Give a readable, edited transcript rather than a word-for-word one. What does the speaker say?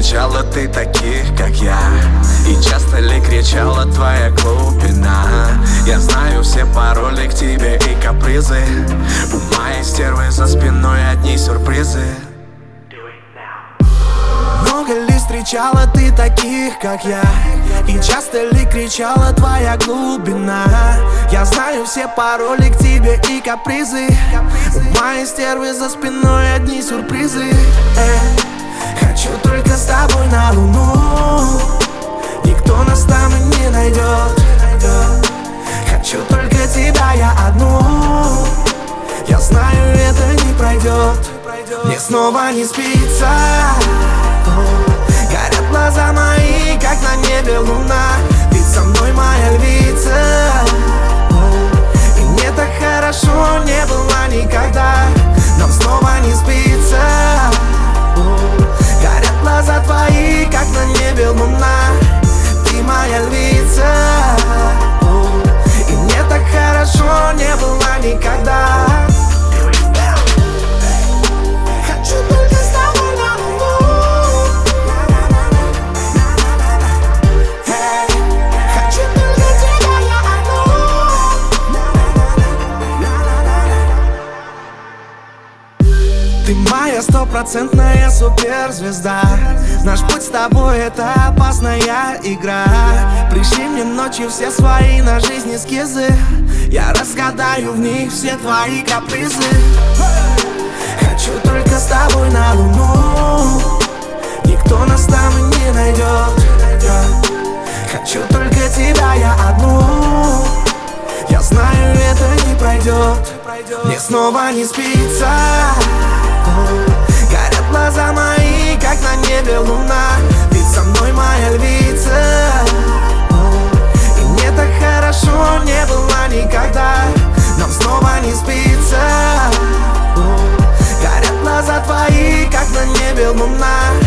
встречала ты таких, как я? И часто ли кричала твоя глубина? Я знаю все пароли к тебе и капризы. У моей стервы за спиной одни сюрпризы. Много ли встречала ты таких, как я? И часто ли кричала твоя глубина? Я знаю все пароли к тебе и капризы. У моей стервы за спиной одни сюрпризы. Хочу только с тобой на луну, никто нас там и не найдет. Хочу только тебя, я одну. Я знаю, это не пройдет. Мне снова не спится. Горят глаза мои, как на небе луна. Ты со мной, моя львица. И мне так хорошо не было никогда. Нам снова не спится. Горят глаза твои, как на небе луна. Ты моя львица. И мне так хорошо не было никогда. Ты моя стопроцентная суперзвезда. Наш путь с тобой — это опасная игра. Пришли мне ночью все свои на жизнь эскизы. Я разгадаю в них все твои капризы. Хочу только с тобой на луну, никто нас там и не найдет. Хочу только тебя, я одну. Я знаю, это не пройдет. Мне снова не спится. Горят глаза мои, как на небе луна. Ты со мной, моя львица. И мне так хорошо не было никогда. Нам снова не спится. Горят глаза твои, как на небе луна.